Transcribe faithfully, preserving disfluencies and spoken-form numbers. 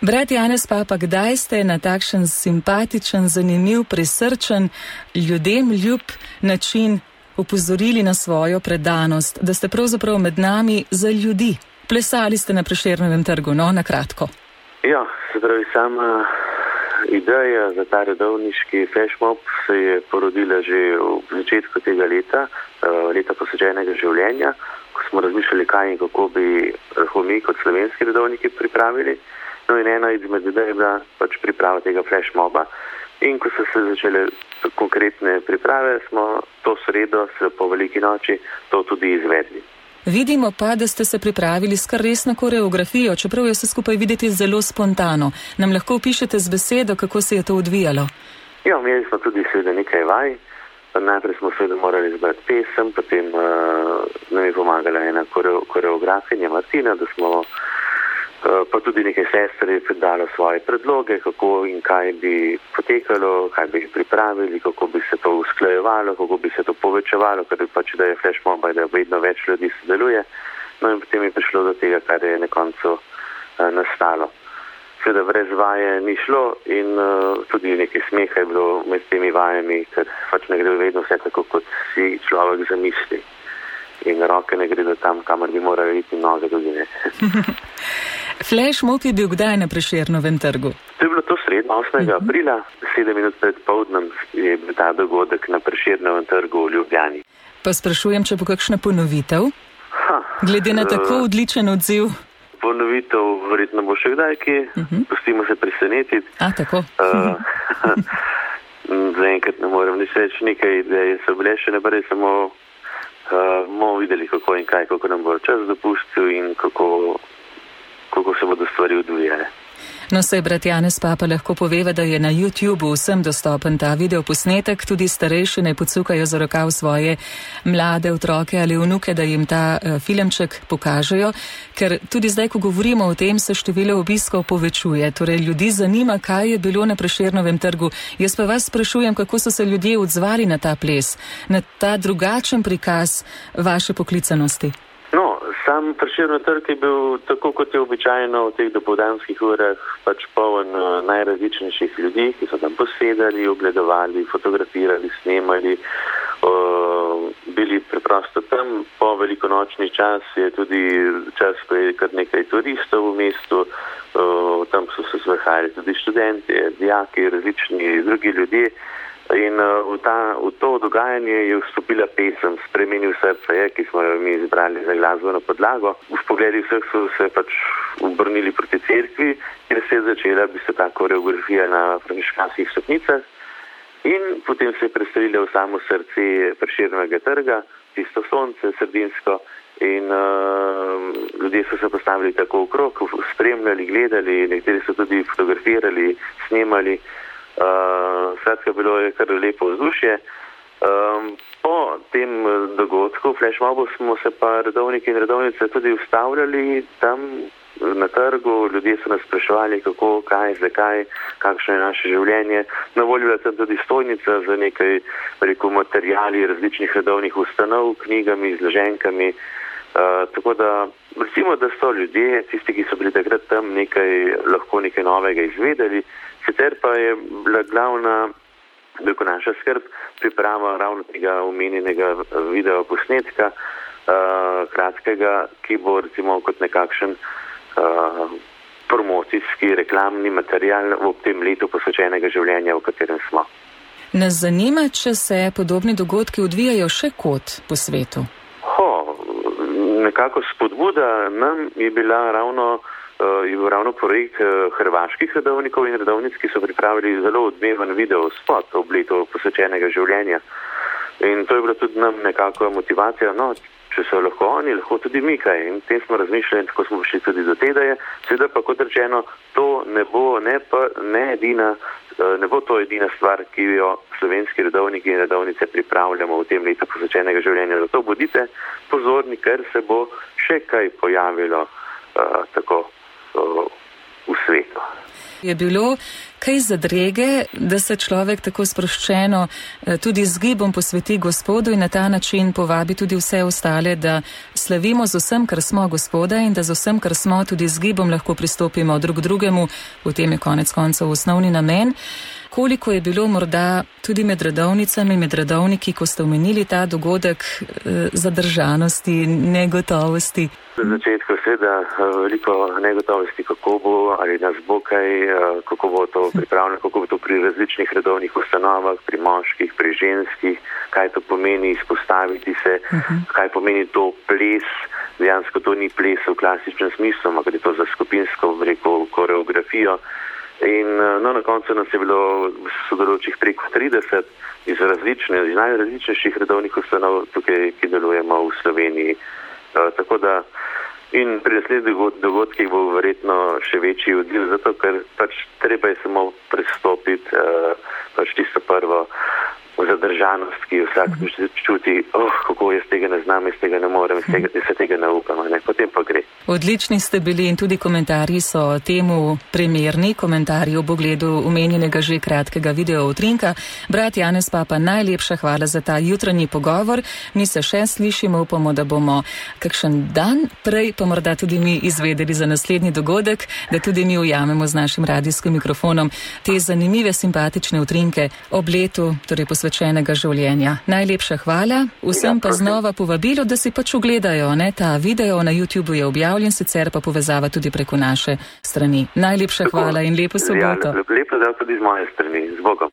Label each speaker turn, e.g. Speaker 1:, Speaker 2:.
Speaker 1: Brat Janez Papa, kdaj ste na takšen simpatičen, zanimiv, prisrčen, ljudem ljub način opozorili na svojo predanost, da ste pravzaprav med nami za ljudi? Plesali ste na Prešernovem trgu, no, na kratko.
Speaker 2: Ja, se pravi, sama ideja za ta redovniški flashmob se je porodila že v začetku tega leta, leta posvečenega življenja, ko smo razmišljali, kaj in kako bi lahko mi kot slovenski redovniki pripravili. No in ena izmed idej je bila pač priprava tega flashmoba. In ko so se začele konkretne priprave, smo to sredo po veliki noči to tudi izvedli.
Speaker 1: Vidimo pa, da ste se pripravili s kar resno koreografijo, čeprav je vse skupaj videti zelo spontano. Nam lahko opišete z besedo, kako se je to odvijalo?
Speaker 2: Ja, imeli smo tudi seveda nekaj vaj. Najprej smo seveda morali izbrati pesem, potem uh, nam je pomagala ena koreografinja Martina, da smo uh, pa tudi nekaj sester je predalo svoje predloge, kako in kaj bi potekalo, kaj bi pripravili, kako bi se to usklajevalo, kako bi se to povečevalo, ker pač da je flashmob, da vedno več ljudi sodeluje. No in potem je prišlo do tega, kar je na koncu uh, nastalo. Seveda brez vaje ni šlo in uh, tudi nekaj smeha je bilo med temi vajami, ker pač ne gre vedno vse tako, kot si človek zamisli. In roke ne gredo tam, kamor bi morali iti, noge tudi ne.
Speaker 1: Flashmob je bil kdaj na Prešernovem trgu?
Speaker 2: To je bilo to sredo, osmega aprila, sedem minut pred povdnem je bil ta dogodek na Prešernovem trgu v Ljubljani.
Speaker 1: Pa sprašujem, če bo kakšna ponovitev?
Speaker 2: Ha,
Speaker 1: Glede na tako odličen odziv.
Speaker 2: Ponovitev verjetno bo še kdaj, ki uh-huh. pustimo se presenetiti.
Speaker 1: A, tako.
Speaker 2: Uh, Zaenkrat ne morem nič reči, nekaj ideje so bile še naprej, samo uh, bomo videli, kako in kaj, kako nam bo čas dopustil in kako, kako se bodo stvari odvijale.
Speaker 1: No, saj brat Janez Papa lahko poveva, da je na YouTubeu vsem dostopen ta videoposnetek, tudi starejši naj pocukajo za rokav svoje mlade otroke ali vnuke, da jim ta uh, filmček pokažejo, ker tudi zdaj, ko govorimo o tem, se število obiskov povečuje. Torej, ljudi zanima, kaj je bilo na Prešernovem trgu. Jaz pa vas sprašujem, kako so se ljudje odzvali na ta ples, na ta drugačen prikaz vaše poklicanosti.
Speaker 2: No, sam Prešernov trg je bil tako, kot je običajno v teh dopoldanskih urah, pač poln najrazličnejših ljudi, ki so tam posedali, ogledovali, fotografirali, snemali, uh, bili preprosto tam. Po velikonočni čas je tudi čas, ko je kar nekaj turistov v mestu, uh, tam so se zvehali tudi študenti, dijaki, različni drugi ljudje. In uh, v, ta, v to dogajanje je vstopila pesem Spremenil srce je, ki smo jo mi izbrali za glasbeno podlago. V pogledi vseh so se pač obrnili proti cerkvi, kjer se je začela bi se ta koreografija na frančiškanskih stopnicah in potem se je preselila v samo srce Prešernovega trga, tisto sonce, sredinsko, in uh, ljudje so se postavili tako okrog, spremljali, gledali, nekateri so tudi fotografirali, snemali. Uh, skratka, bilo je kar lepo vzdušje. Um, po tem dogodku, flashmobu, smo se pa redovniki in redovnice tudi ustavljali tam na trgu. Ljudje so nas spraševali, kako, kaj, zakaj, kakšno je naše življenje. Na voljo je tam tudi stojnica za nekaj, rekel, materijali različnih redovnih ustanov, knjigami, izloženkami. Uh, tako da, recimo, da so ljudje, tisti, ki so bili takrat tam, nekaj, lahko nekaj novega izvedeli. Sicer pa je bila glavna, veliko naša skrb, priprava ravno tega omenjenega videoposnetka, uh, kratkega, ki bo recimo kot nekakšen uh, promocijski, reklamni material v tem letu posvečenega življenja, v katerem smo.
Speaker 1: Nas zanima, če se podobni dogodki odvijajo še kot po svetu?
Speaker 2: Ho, nekako spodbuda nam je bila ravno Uh, je bil ravno projekt uh, hrvaških redovnikov in redovnic, ki so pripravili zelo odmeven video spot ob letu posvečenega življenja. In to je bila tudi nam nekako motivacija, no, če so lahko oni, lahko tudi mi kaj. In tem smo razmišljali in tako smo prišli tudi do te ideje. Seveda pa, kot rečeno, to ne bo ne, pa, ne, edina, uh, ne bo to edina stvar, ki jo slovenski redovniki in redovnice pripravljamo v tem letu posvečenega življenja. Zato bodite pozorni, ker se bo še kaj pojavilo uh, tako v svetu.
Speaker 1: Je bilo kaj zadrege, da se človek tako sproščeno tudi z gibom posveti Gospodu in na ta način povabi tudi vse ostale, da slavimo z vsem, kar smo Gospoda in da z vsem, kar smo, tudi z gibom lahko pristopimo drug drugemu, v tem je konec koncev osnovni namen. Koliko je bilo morda tudi med redovnicami, med redovniki, ko ste omenili ta dogodek, zadržanosti, negotovosti?
Speaker 2: Na začetku seveda veliko negotovosti, kako bo, ali nas bo kaj, kako bo to pripravljeno, kako bo to pri različnih redovnih ustanovah, pri moških, pri ženskih, kaj to pomeni izpostaviti se, uh-huh. kaj pomeni to ples. Dejansko to ni ples v klasičnem smislu, ampak je to za skupinsko, rekel, koreografijo. In no, na koncu nas je bilo sodelujočih preko trideset iz različne, iz najrazličnejših redovnih ustanov tukaj, ki delujemo v Sloveniji. Uh, tako da in pri naslednjih dogodkih bo verjetno še večji odziv, zato ker pač treba je samo pristopiti uh, pač tisto prvo zadržanost, ki vsak čuti, oh, kako jaz tega ne znam, jaz tega ne morem, jaz, tega, jaz se tega ne upam, ne, potem pa gre.
Speaker 1: Odlični ste bili in tudi komentarji so temu primerni, komentarji ob ogledu omenjenega že kratkega video utrinka. Brat Janez Papa, najlepša hvala za ta jutranji pogovor. Mi se še slišimo, upamo, da bomo kakšen dan prej pa morda tudi mi izvedeli za naslednji dogodek, da tudi mi ujamemo z našim radijskim mikrofonom te zanimive, simpatične utrinke ob letu, torej posvečenega življenja. Najlepša hvala. Vsem pa znova povabilo, da si pač ogledajo, ne, ta video na YouTubeu je objavljen, sicer pa povezava tudi preko naše strani. Najlepša hvala in lepo soboto.
Speaker 2: Ja, lepo da tudi z moje strani. Z Bogom.